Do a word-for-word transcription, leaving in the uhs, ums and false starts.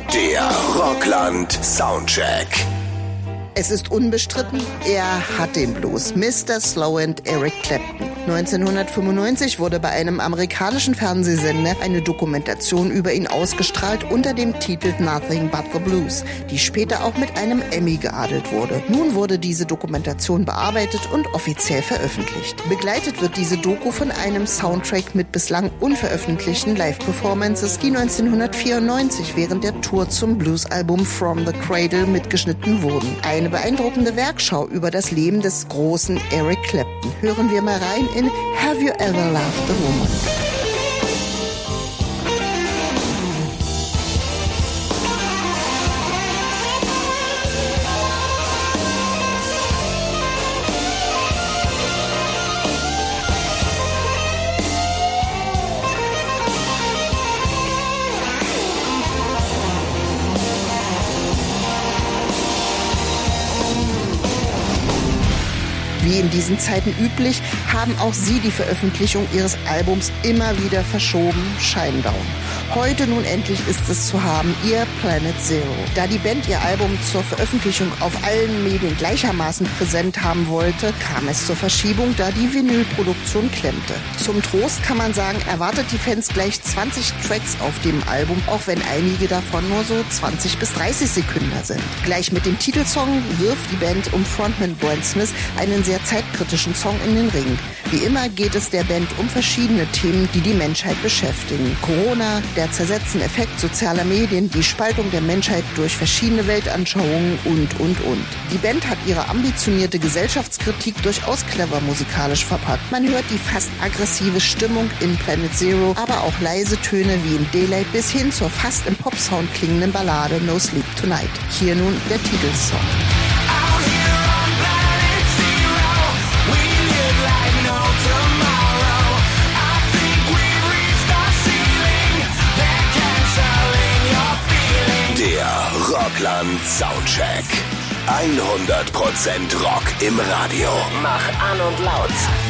Der Rockland Soundcheck. Es ist unbestritten, er hat den Blues. Mister Slowend Eric Clapton. neunzehnhundertfünfundneunzig wurde bei einem amerikanischen Fernsehsender eine Dokumentation über ihn ausgestrahlt unter dem Titel Nothing But the Blues, die später auch mit einem Emmy geadelt wurde. Nun wurde diese Dokumentation bearbeitet und offiziell veröffentlicht. Begleitet wird diese Doku von einem Soundtrack mit bislang unveröffentlichten Live-Performances, die neunzehnhundertvierundneunzig während der Tour zum Blues-Album From the Cradle mitgeschnitten wurden. Eine beeindruckende Werkschau über das Leben des großen Eric Clapton. Hören wir mal rein in Have You Ever Loved a Woman? Wie in diesen Zeiten üblich, haben auch sie die Veröffentlichung ihres Albums immer wieder verschoben, Shinedown. Heute nun endlich ist es zu haben, ihr Planet Zero. Da die Band ihr Album zur Veröffentlichung auf allen Medien gleichermaßen präsent haben wollte, kam es zur Verschiebung, da die Vinylproduktion klemmte. Zum Trost kann man sagen, erwartet die Fans gleich zwanzig Tracks auf dem Album, auch wenn einige davon nur so zwanzig bis dreißig Sekunden sind. Gleich mit dem Titelsong wirft die Band um Frontman Brent Smith einen sehr zeitkritischen Song in den Ring. Wie immer geht es der Band um verschiedene Themen, die die Menschheit beschäftigen. Corona, der zersetzende Effekt sozialer Medien, die Spaltung der Menschheit durch verschiedene Weltanschauungen und, und, und. Die Band hat ihre ambitionierte Gesellschaftskritik durchaus clever musikalisch verpackt. Man hört die fast aggressive Stimmung in Planet Zero, aber auch leise Töne wie in Daylight bis hin zur fast im Popsound klingenden Ballade No Sleep Tonight. Hier nun der Titelsong. Rockland Soundcheck. hundert Prozent Rock im Radio. Mach an und laut.